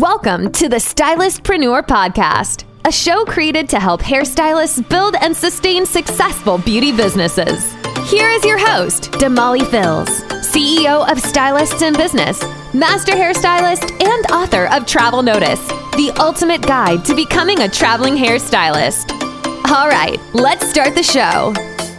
Welcome to the Stylistpreneur Podcast, a show created to help hairstylists build and sustain successful beauty businesses. Here is your host, Damali Fills, CEO of Stylists in Business, master hairstylist, and author of Travel Notice, the ultimate guide to becoming a traveling hairstylist. All right, let's start the show.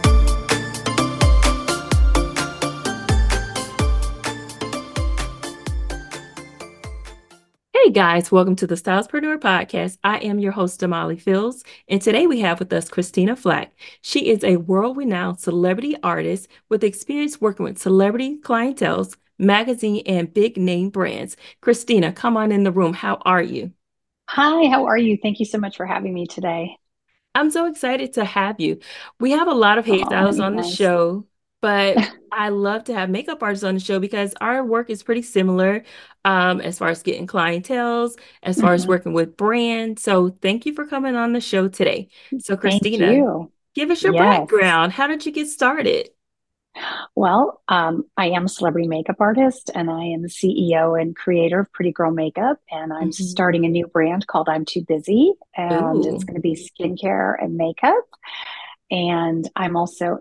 Hey guys, welcome to the Stylistpreneur Podcast. I am your host, Damali Fills, and today we have with us Christina Flack. She is a world-renowned celebrity artist with experience working with celebrity clienteles, magazine, and big-name brands. Christina, come on in the room. How are you? Hi, how are you? Thank you so much for having me today. I'm so excited to have you. We have a lot of Oh, hairstylists on the nice. show, but I love to have makeup artists on the show because our work is pretty similar, as far as getting clientels, as far as Mhm. working with brands. So thank you for coming on the show today. So Thank Christina, you. give us your Yes. background. How did you get started? Well, I am a celebrity makeup artist and I am the CEO and creator of Pretty Girl Makeup. And I'm Hmm. starting a new brand called I'm Too Busy. And it's Ooh, going to be skincare and makeup. And I'm also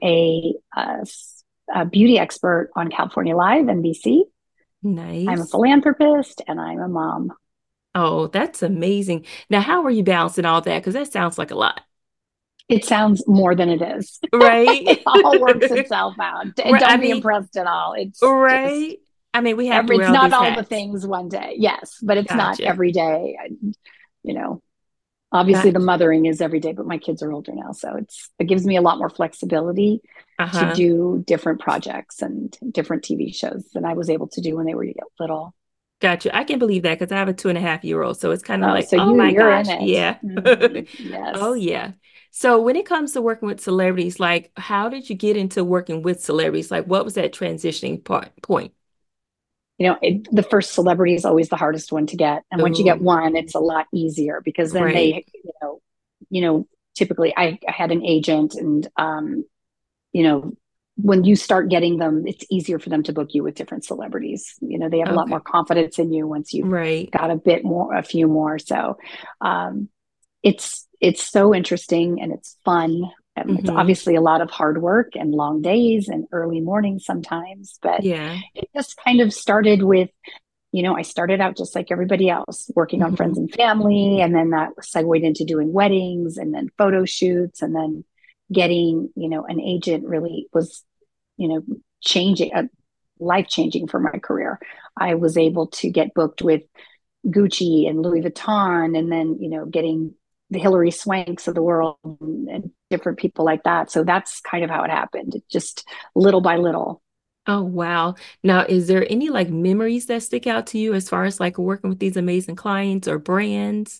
a beauty expert on California Live, NBC. I'm a nice. philanthropist and I'm a mom. Oh, that's amazing. Now, how are you balancing all that? Because that sounds like a lot, It sounds more than it is. It right? all works itself out. Right. I Don't be mean, impressed at all. It's just right. I mean, we have to wear it's all not these all the hats. things one day. Yes, but it's not Gotcha. every day. You know, obviously the Gotcha. mothering is every day, but my kids are older now, so it gives me a lot more flexibility to Uh-huh. do different projects and different TV shows than I was able to do when they were little. Gotcha. I can believe that because I have a 2.5-year-old. So it's kind of Oh, like, so oh my you're in gosh, it. yeah. Oh Yes. yeah. So when it comes to working with celebrities, like how did you get into working with celebrities? Like what was that transitioning point? The first celebrity is always the hardest one to get, and once you get Ooh, one, it's a lot easier because then right. you know, typically I had an agent, and you know, when you start getting them, it's easier for them to book you with different celebrities. They have a lot Okay. more confidence in you once you've Right. got a few more. So, um, it's so interesting and it's fun. It's Mm-hmm. obviously a lot of hard work and long days and early mornings sometimes, but Yeah. it just kind of started with, I started out just like everybody else, working on Mm-hmm. friends and family, and then that segued into doing weddings and then photo shoots, and then getting, an agent really was, you know, changing, life changing for my career. I was able to get booked with Gucci and Louis Vuitton, and then, getting the Hilary Swanks of the world and different people like that. So that's kind of how it happened, just little by little. Oh, wow. Now, is there any like memories that stick out to you as far as like working with these amazing clients or brands?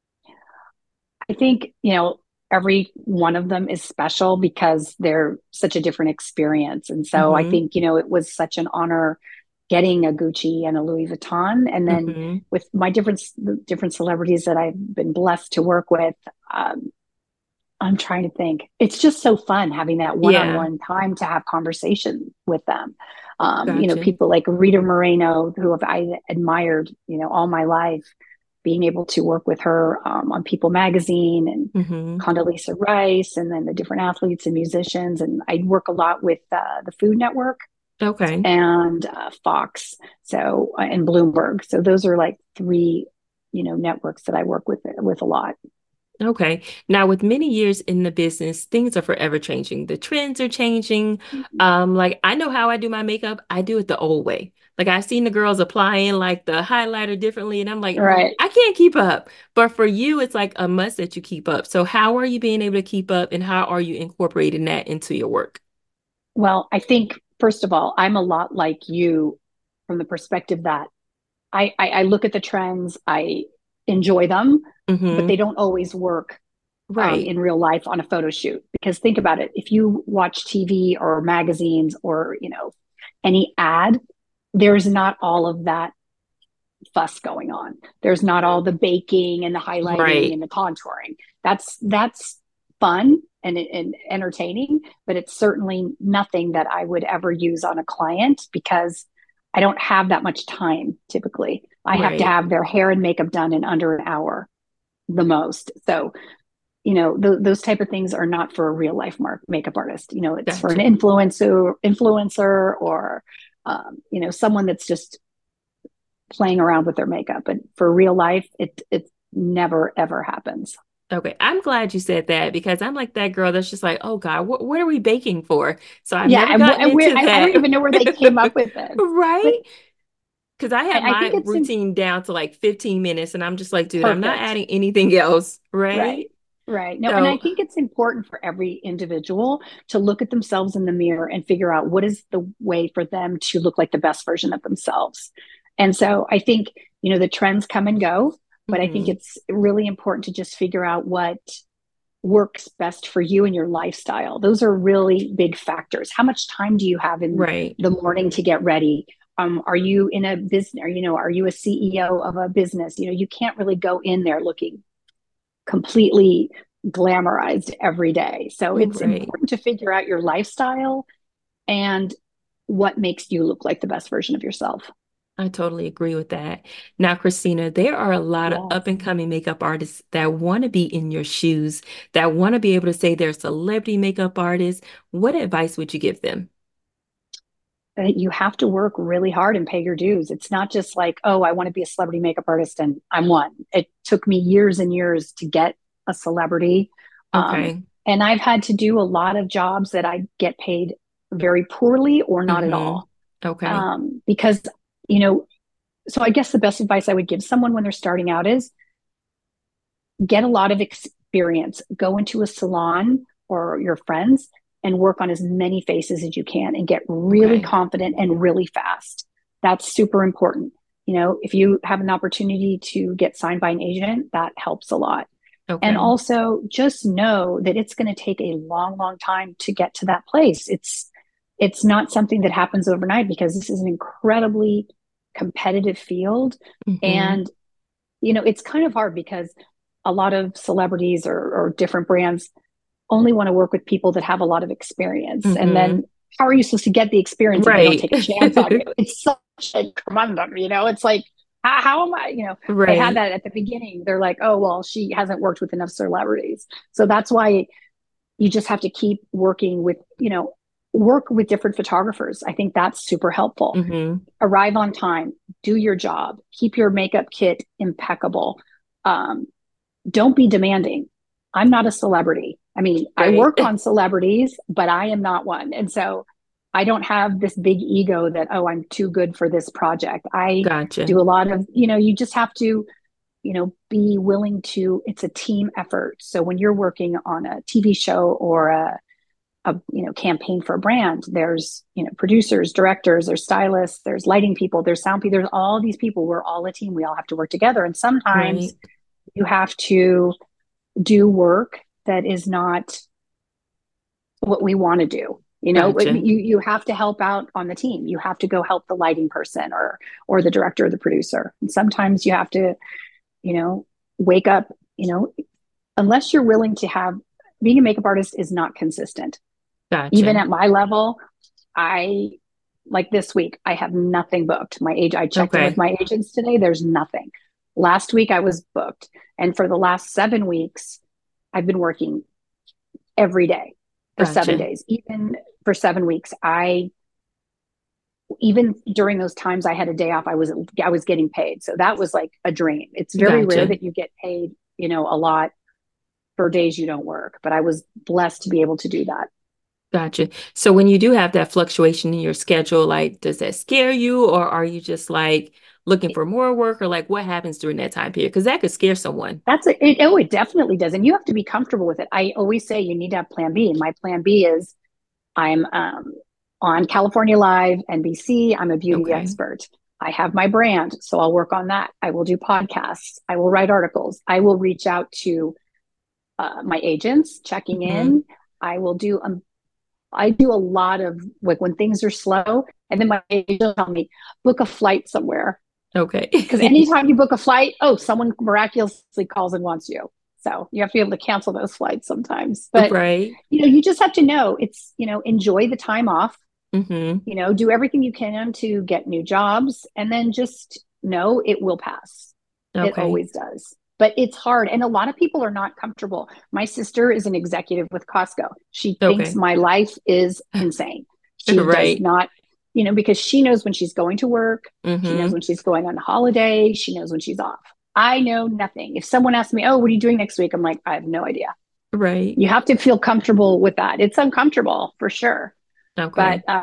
I think, every one of them is special because they're such a different experience. And so I Mm-hmm. think, it was such an honor getting a Gucci and a Louis Vuitton. And then Mm-hmm. with my different celebrities that I've been blessed to work with, um, I'm trying to think. It's just so fun having that Yeah. one-on-one time to have conversation with them. Gotcha. People like Rita Moreno, who have I admired, all my life, being able to work with her on People Magazine and Mm-hmm. Condoleezza Rice, and then the different athletes and musicians. And I work a lot with the Food Network Okay. and Fox, and Bloomberg. So those are like three, networks that I work with a lot. Okay. Now, with many years in the business, things are forever changing. The trends are changing. Like I know how I do my makeup. I do it the old way. Like I've seen the girls applying like the highlighter differently, and I'm like, Right. I can't keep up. But for you, it's like a must that you keep up. So how are you being able to keep up, and how are you incorporating that into your work? Well, I think first of all, I'm a lot like you from the perspective that I look at the trends, I enjoy them, but Mm-hmm. they don't always work Right. in real life on a photo shoot. Because think about it, if you watch TV or magazines or any ad, there's not all of that fuss going on. There's not all the baking and the highlighting Right. and the contouring. That's fun and entertaining, but it's certainly nothing that I would ever use on a client because I don't have that much time typically. I have to Right. have their hair and makeup done in under an hour, the most. So, those type of things are not for a real life makeup artist. It's for an Gotcha. influencer or, someone that's just playing around with their makeup. But for real life, it never ever happens. Okay. I'm glad you said that because I'm like that girl that's just like, oh God, what are we baking for? So I've Yeah, never gotten into I don't that. even know where they came up with this, but Right? Because I have I my think it's routine down to like 15 minutes and I'm just like, dude, I'm not perfect. adding anything else. Right. Right? Right. No, and I So, think it's important for every individual to look at themselves in the mirror and figure out what is the way for them to look like the best version of themselves. And so I think, the trends come and go, but I think mhm. it's really important to just figure out what works best for you and your lifestyle. Those are really big factors. How much time do you have in Right. the morning to get ready? Are you in a business, or, are you a CEO of a business? You can't really go in there looking completely glamorized every day. So it's Right. important to figure out your lifestyle and what makes you look like the best version of yourself. I totally agree with that. Now, Christina, there are a lot of up Yes. and coming makeup artists that want to be in your shoes, that want to be able to say they're celebrity makeup artists. What advice would you give them? You have to work really hard and pay your dues. It's not just like, oh, I want to be a celebrity makeup artist and I'm one. It took me years and years to get a celebrity. Um, Okay. and I've had to do a lot of jobs that I get paid very poorly or not at Mm-hmm. all. Okay. Because, you know, so I guess the best advice I would give someone when they're starting out is get a lot of experience, go into a salon or your friends and work on as many faces as you can and get really Okay. confident and really fast. That's super important. If you have an opportunity to get signed by an agent, that helps a lot. And Okay. also just know that it's going to take a long, long time to get to that place. It's not something that happens overnight because this is an incredibly competitive field. Mm-hmm. And it's kind of hard because a lot of celebrities or different brands only want to work with people that have a lot of experience. And Mm-hmm. then how are you supposed to get the experience if they don't Right. take a chance on you? It's such a conundrum. It's like, how am I, they had Right. that at the beginning. They're like, oh, well, she hasn't worked with enough celebrities. So that's why you just have to keep working with, work with different photographers. I think that's super helpful. Mm-hmm. Arrive on time, do your job, keep your makeup kit impeccable. Um, don't be demanding. I'm not a celebrity. I mean, I Right. work on celebrities, but I am not one. And so I don't have this big ego that, oh, I'm too good for this project. I Gotcha. do a lot of, you just have to, be willing to, it's a team effort. So when you're working on a TV show or a campaign for a brand, there's producers, directors, there's stylists, there's lighting people, there's sound people, there's all these people. We're all a team. We all have to work together. And sometimes Right. you have to do work that is not what we want to do. Gotcha. You have to help out on the team. You have to go help the lighting person or the director or the producer. And sometimes you have to, wake up, unless you're willing to have being a makeup artist is not consistent. Even Gotcha. at my level, I like this week, I have nothing booked. I checked in with Okay. my agents today. There's nothing. Last week I was booked. And for the last 7 weeks, I've been working every day for seven Gotcha. days. Even for 7 weeks, even during those times I had a day off, I was getting paid. So that was like a dream. It's very rare Gotcha. that you get paid, a lot for days you don't work, but I was blessed to be able to do that. Gotcha. So when you do have that fluctuation in your schedule, like, does that scare you, or are you just like looking for more work, or like what happens during that time period? Because that could scare someone. It definitely does. And you have to be comfortable with it. I always say you need to have plan B. And my plan B is I'm on California Live, NBC. I'm a beauty Okay. expert. I have my brand, so I'll work on that. I will do podcasts. I will write articles. I will reach out to my agents, checking Hmm. in. I will do I do a lot of like when things are slow, and then my agent will tell me book a flight somewhere because Okay. anytime you book a flight, oh, someone miraculously calls and wants you. So you have to be able to cancel those flights sometimes. But Right. you just have to know it's enjoy the time off. Hmm. Do everything you can to get new jobs, and then just know, it will pass. It Okay. always does. But it's hard. And a lot of people are not comfortable. My sister is an executive with Costco. She thinks Okay. my life is insane. She does Right. not, because she knows when she's going to work. She knows Mm-hmm. when she's going on holiday. She knows when she's off. I know nothing. If someone asks me, oh, what are you doing next week? I'm like, I have no idea. Right. You have to feel comfortable with that. It's uncomfortable for sure. But Okay.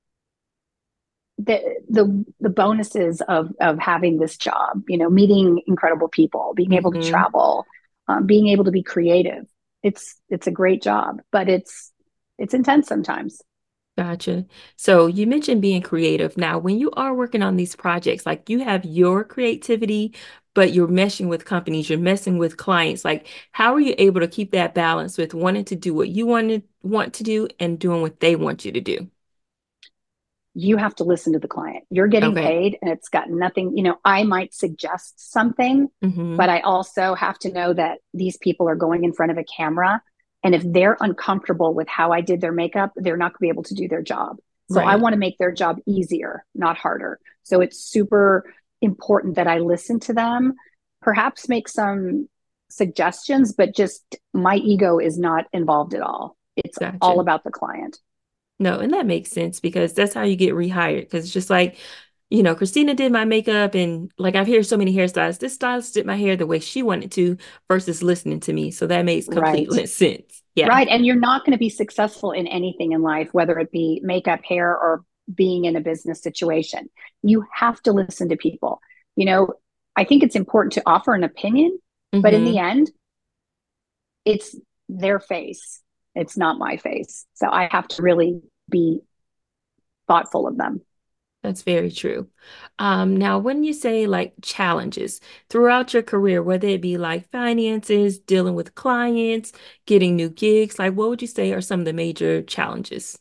the bonuses of having this job, meeting incredible people, being able to Mm-hmm. travel, being able to be creative. It's a great job, but it's intense sometimes. Gotcha. So you mentioned being creative. Now, when you are working on these projects, like you have your creativity, but you're meshing with companies, you're messing with clients. Like, how are you able to keep that balance with wanting to do what you want to do and doing what they want you to do? You have to listen to the client. You're getting Okay. paid and it's got nothing, I might suggest something, Mm-hmm. but I also have to know that these people are going in front of a camera. And if they're uncomfortable with how I did their makeup, they're not going to be able to do their job. So I Right. want to make their job easier, not harder. So it's super important that I listen to them, perhaps make some suggestions, but just my ego is not involved at all. It's all Gotcha. about the client. No, and that makes sense because that's how you get rehired. Because it's just like, Christina did my makeup and like I've heard so many hairstylists. This stylist did my hair the way she wanted to versus listening to me. So that makes complete Right. sense. Yeah. Right. And you're not going to be successful in anything in life, whether it be makeup, hair, or being in a business situation. You have to listen to people. You know, I think it's important to offer an opinion, but in the Mm-hmm. end, it's their face. It's not my face. So I have to really be thoughtful of them. That's very true. Now, when you say like challenges throughout your career, whether it be like finances, dealing with clients, getting new gigs, like what would you say are some of the major challenges?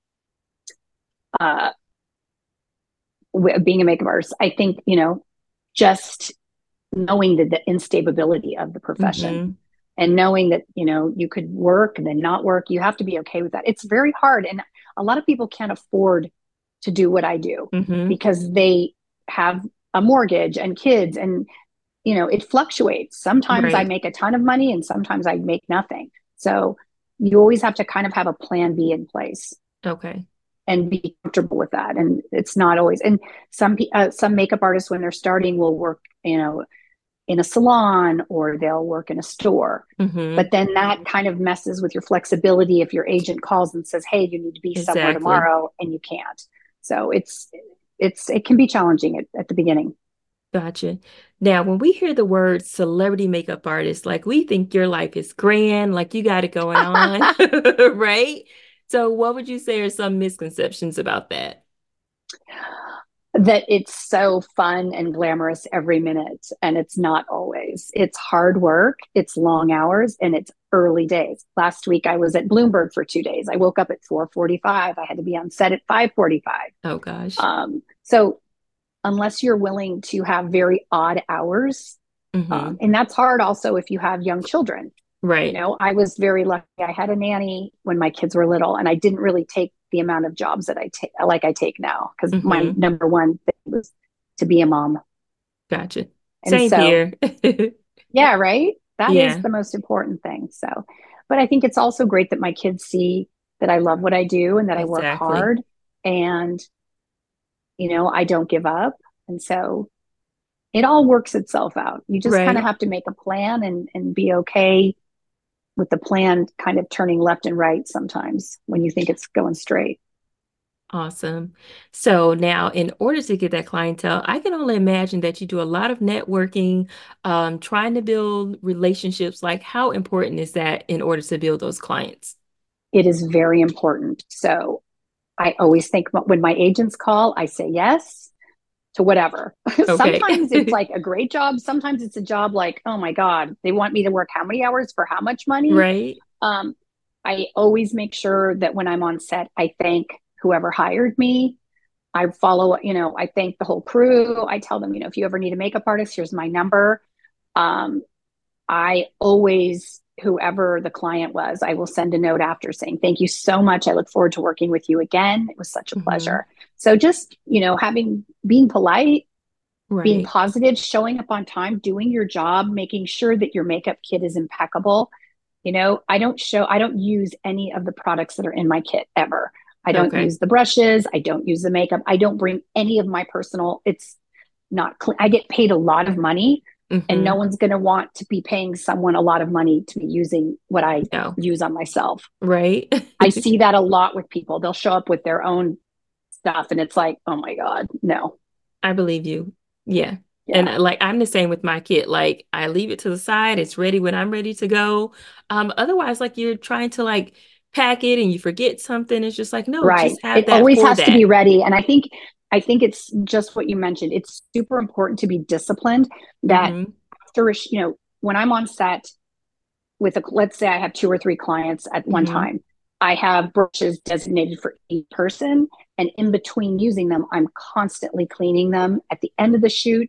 Uh, Being a makeup artist, I think, just knowing the instability of the profession Mm-hmm. and knowing that you could work and then not work, you have to be okay with that. It's very hard, and a lot of people can't afford to do what I do Mm-hmm. because they have a mortgage and kids, and it fluctuates. Sometimes I Right. make a ton of money and sometimes I make nothing. So you always have to kind of have a plan B in place Okay. and be comfortable with that. And it's not always, and some makeup artists when they're starting will work in a salon or they'll work in a store. Mm-hmm. But then that kind of messes with your flexibility if your agent calls and says, hey, you need to be somewhere Exactly. tomorrow and you can't. So it can be challenging at the beginning. Gotcha. Now, when we hear the word celebrity makeup artist, like we think your life is grand, like you got it going on, right? So, what would you say are some misconceptions about that? That it's so fun and glamorous every minute, and it's not always. It's hard work, it's long hours, and it's early days. Last week I was at Bloomberg for 2 days. I woke up at 4:45. I had to be on set at 5:45. Oh gosh. So unless you're willing to have very odd hours, Mm-hmm. and that's hard also if you have young children. Right. I was very lucky. I had a nanny when my kids were little, and I didn't really take the amount of jobs that I take like I take now because my Mm-hmm. number one thing was to be a mom. Gotcha. And Same so, here. yeah, right. That is Yeah, the most important thing. So, but I think it's also great that my kids see that I love what I do and that I work exactly. hard and, I don't give up. And so it all works itself out. You just kind of Right. have to make a plan and be okay with the plan kind of turning left and right sometimes when you think it's going straight. Awesome. So now, in order to get that clientele, I can only imagine that you do a lot of networking, trying to build relationships. Like, how important is that in order to build those clients? It is very important. So I always think when my agents call, I say yes to whatever. Okay. Sometimes it's like a great job. Sometimes it's a job like, oh my God, they want me to work how many hours for how much money? Right. Um, I always make sure that when I'm on set, I thank whoever hired me. I follow, I thank the whole crew. I tell them, if you ever need a makeup artist, here's my number. Um, I always, whoever the client was, I will send a note after saying, thank you so much. I look forward to working with you again. It was such a Hmm. pleasure. So just, being polite being Right. positive, showing up on time, doing your job, making sure that your makeup kit is impeccable. I don't use any of the products that are in my kit ever. I don't Okay. use the brushes. I don't use the makeup. I don't bring any of my personal, it's not clean. I get paid a lot of money, and no Mm-hmm. one's going to want to be paying someone a lot of money to be using what I No. use on myself. Right. I see that a lot with people. They'll show up with their own stuff, and it's like, oh my God, no. I believe you. Yeah. And Yeah. like I'm the same with my kit. Like I leave it to the side. It's ready when I'm ready to go. Otherwise, like you're trying to like pack it and you forget something. It's just like, no, Right. just have It that always for has to be that. ready. And I think it's just what you mentioned. It's super important to be disciplined that Mm-hmm. after, when I'm on set with let's say I have two or three clients at one Mm-hmm. time, I have brushes designated for each person. And in between using them, I'm constantly cleaning them. At the end of the shoot,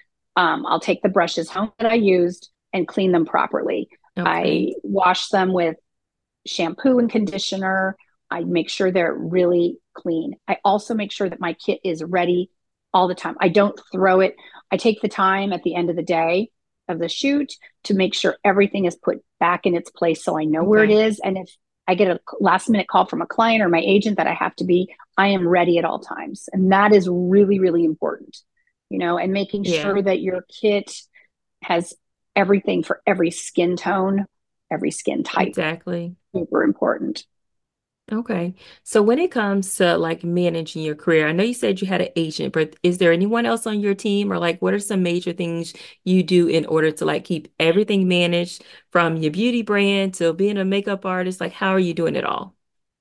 I'll take the brushes home that I used and clean them properly. Okay. I wash them with shampoo and conditioner. I make sure they're really clean. I also make sure that my kit is ready all the time. I don't throw it. I take the time at the end of the day of the shoot to make sure everything is put back in its place so I know where it Okay. is. And if I get a last minute call from a client or my agent that I have to be, I am ready at all times. And that is really, really important, and making Yeah, sure that your kit has everything for every skin tone, every skin type. exactly. Super important. Okay. So when it comes to like managing your career, I know you said you had an agent, but is there anyone else on your team or like what are some major things you do in order to like keep everything managed from your beauty brand to being a makeup artist? Like how are you doing it all?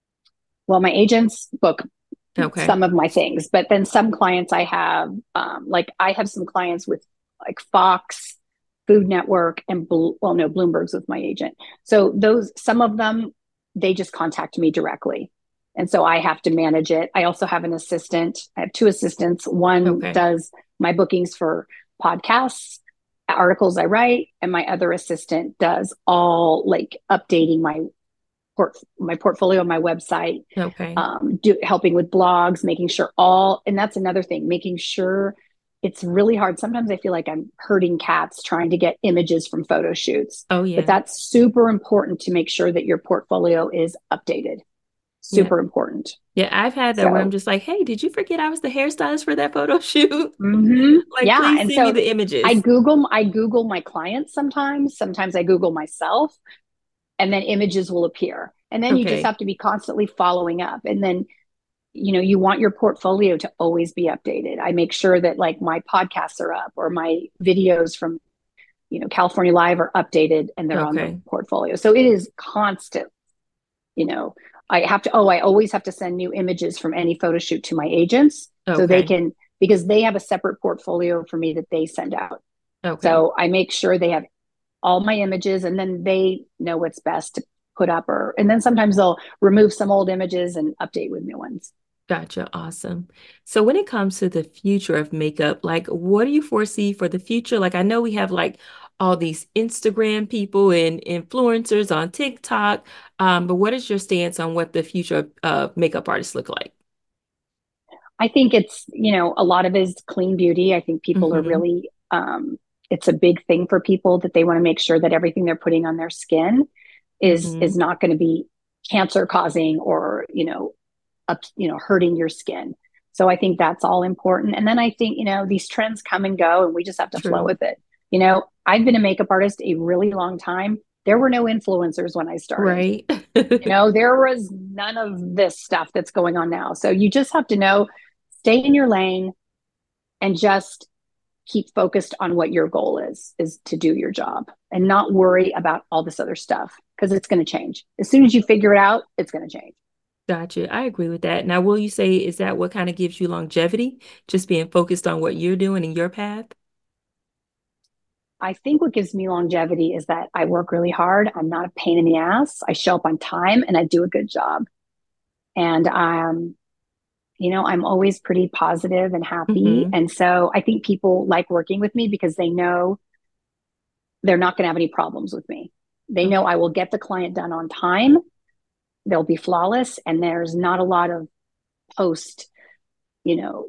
Well, my agents book Okay. some of my things, but then some clients I have, like I have some clients with like Fox, Food Network, and well, no, Bloomberg's with my agent. So some of them, they just contact me directly. And so I have to manage it. I also have an assistant. I have two assistants. One Okay. does my bookings for podcasts, articles I write, and my other assistant does all like updating my portfolio, my website, Okay. helping with blogs, making sure and that's another thing, making sure it's really hard. Sometimes I feel like I'm herding cats trying to get images from photo shoots, Oh but yeah. that's super important to make sure that your portfolio is updated. Yeah. Super important. Yeah, I've had that where I'm So, just like, hey, did you forget I was the hairstylist for that photo shoot? Like, yeah. please And send me so the images. I Google my clients sometimes. Sometimes I Google myself, and then images will appear. And then you just Okay. have to be constantly following up. And then you want your portfolio to always be updated. I make sure that like my podcasts are up or my videos from California Live are updated and they're on the Okay. portfolio. So it is constant. you know I always have to send new images from any photo shoot to my agents so they Okay. can, because they have a separate portfolio for me that they send out. Okay. So I make sure they have all my images, and then they know what's best to put up, and then sometimes they'll remove some old images and update with new ones. Gotcha. Awesome. So when it comes to the future of makeup, like what do you foresee for the future? Like I know we have like all these Instagram people and influencers on TikTok, but what is your stance on what the future of makeup artists look like? I think it's, a lot of it is clean beauty. I think people are Hmm. really, it's a big thing for people that they want to make sure that everything they're putting on their skin is Hmm. not going to be cancer causing or, hurting your skin. So I think that's all important. And then I think, these trends come and go and we just have to flow True. with it. I've been a makeup artist a really long time. There were no influencers when I started. Right. There was none of this stuff that's going on now. So you just have to stay in your lane and just keep focused on what your goal is to do your job and not worry about all this other stuff because it's going to change. As soon as you figure it out, it's going to change. Gotcha. I agree with that. Now, will you say, is that what kind of gives you longevity? Just being focused on what you're doing in your path? I think what gives me longevity is that I work really hard. I'm not a pain in the ass. I show up on time and I do a good job. And I'm always pretty positive and happy. Hmm. And so I think people like working with me because they know they're not going to have any problems with me. They know Okay. I will get the client done on time. They'll be flawless. And there's not a lot of post, you know,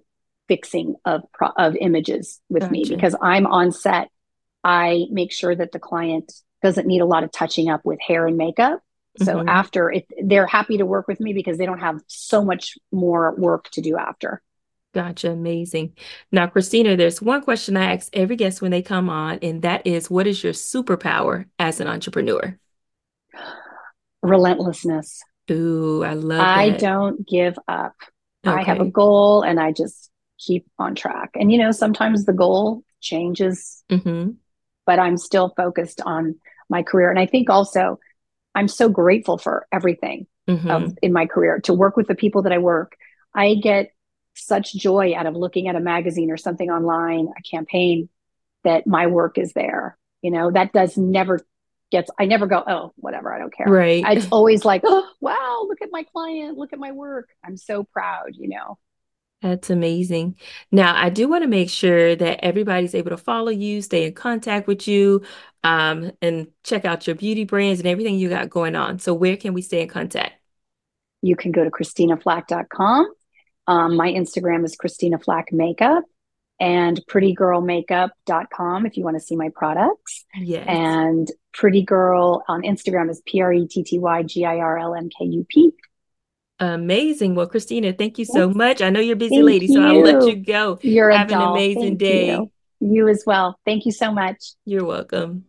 fixing of images with me, Gotcha. because I'm on set. I make sure that the client doesn't need a lot of touching up with hair and makeup. So Hmm. after it, they're happy to work with me because they don't have so much more work to do after. Gotcha. Amazing. Now, Christina, there's one question I ask every guest when they come on, and that is, what is your superpower as an entrepreneur? Relentlessness. Ooh, I love I that. don't give up. I have a Okay. goal and I just keep on track. And, sometimes the goal changes, Hmm. but I'm still focused on my career. And I think also I'm so grateful for everything Hmm. in my career, to work with the people that I work. I get such joy out of looking at a magazine or something online, a campaign, that my work is there. That does never I never go, oh, whatever, I don't care. Right. It's always like, oh, wow, look at my client, look at my work. I'm so proud. That's amazing. Now, I do want to make sure that everybody's able to follow you, stay in contact with you, and check out your beauty brands and everything you got going on. So where can we stay in contact? You can go to ChristinaFlack.com. My Instagram is Christina Flack Makeup, and prettygirlmakeup.com if you want to see my products. Yes. And Pretty Girl on Instagram is PrettyGirlMkup. Amazing. Well, Christina, thank you so Yes. much. I know you're a busy Thank lady, so I'll let you you. go. You're a Have an doll. amazing Thank day. you. You as well. Thank you so much. You're welcome.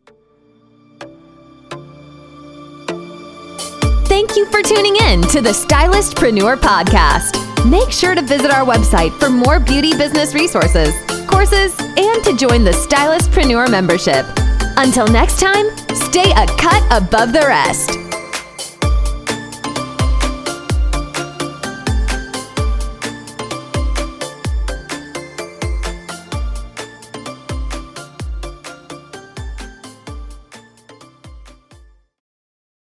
Thank you for tuning in to the Stylistpreneur Podcast. Make sure to visit our website for more beauty business resources, courses, and to join the Stylistpreneur membership. Until next time, stay a cut above the rest.